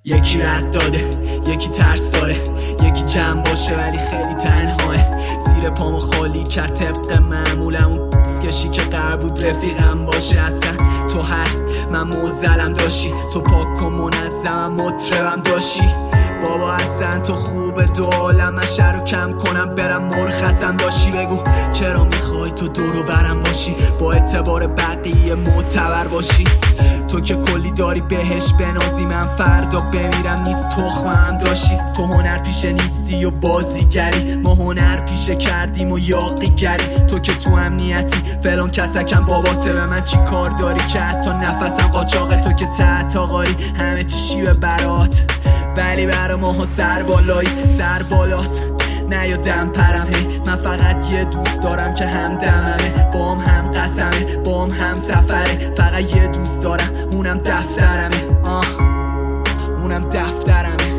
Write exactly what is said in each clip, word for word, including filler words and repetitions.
یکی رد داده، یکی ترس داره، یکی جمع باشه ولی خیلی تنهاه. زیر پامو خالی کرد طبق معمولم اون کشی که قرار بود رفیقم باشه. اصلا تو هر من موزلم داشتی، تو پاک و منظمم مطربم داشتی. بابا اصلا تو خوبه دو عالم من رو کم کنم برم مرخصم داشتی. بگو چرا میخوای تو دورو برم باشی، با اعتبار بقیه معتبر باشی. تو که کلی داری بهش بنازی، من فردا بمیرم نیست تخمم داشتی. تو هنر پیشه نیستی و بازیگری، ما هنر پیشه کردیم و یاقیگری. تو که تو امنیتی فلان کسکم باباته، به من چی کار داری که حتی نفسم قاچاقه. تو که تحت آقاری همه چی شیوه برات، ولی برا ماها سر بالایی سر بالاست. نه یا دم پرمه، من فقط یه دوست دارم که هم دممه، بام هم قسمه، بام هم سفره. فقط یه دوست دارم اونم دفترمه، آه اونم دفترمه.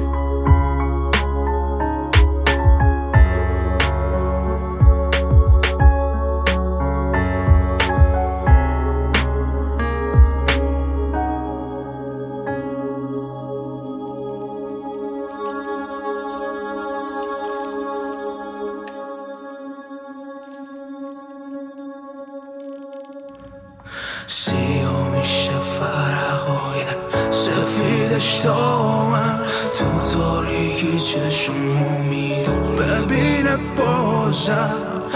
سیاه میشه فرقای سفیدش دامن، تو تاریکی چشمو میدو ببینه بازم.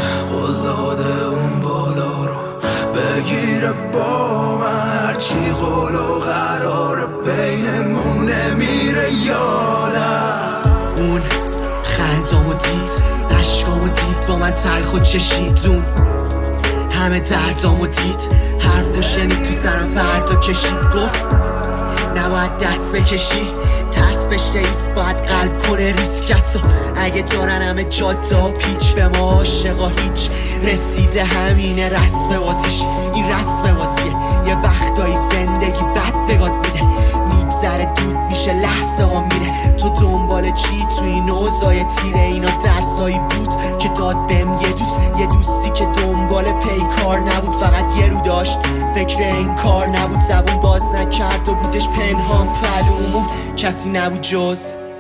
قلاده اون بالا رو بگیره با من، هرچی قول و قرار بینمونه میره یادم. اون خندامو دید، عشقامو دید، با من تلخ و چشیدون. همه دردامو دید، حرفو شنید تو سرم فردا کشید. گفت نباید دست بکشی، ترس بشته ایست باید قلب کنه ریسکتو. اگه دارن همه جادا پیچ به ما عاشقا هیچ رسیده، همینه رسم بازیش. این رسم بازیه، یه وقتایی زندگی بد بگاد میده، میگذره دود میشه لحظه ها میره. تو دنبال چی تو این اوضاع تیره؟ اینا درسایی بود که داد بهم یه دوست، یه دوستی که دنبال پیکار نبود، فقط یه رو داشت فکر این کار نبود. زبون باز نکرد و بودش پنهان پلومون، کسی نبود جز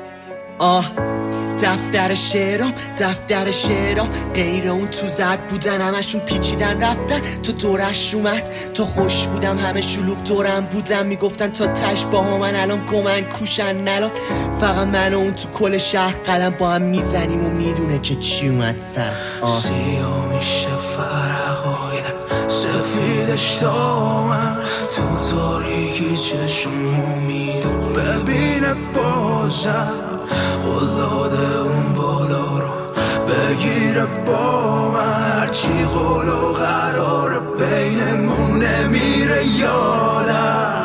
آه دفتر شعرام، دفتر شعرام. غیر اون تو زرد بودن همشون پیچیدن رفتن، تو دورش اومد تو خوش بودم همه شلوغ دورم بودم. میگفتن تا تش با هم من الان گمن کوشن نلان. فقط من و اون تو کل شهر قلم با هم میزنیم و میدونه که چی اومد سر. آه سیاه میشه فرقای سفیدش دامن، تو تاریکی چشمو میدو ببینه بازم. قلاده اون بالا رو بگیره با من، هرچی قول و قرار بینمونه میره یادم.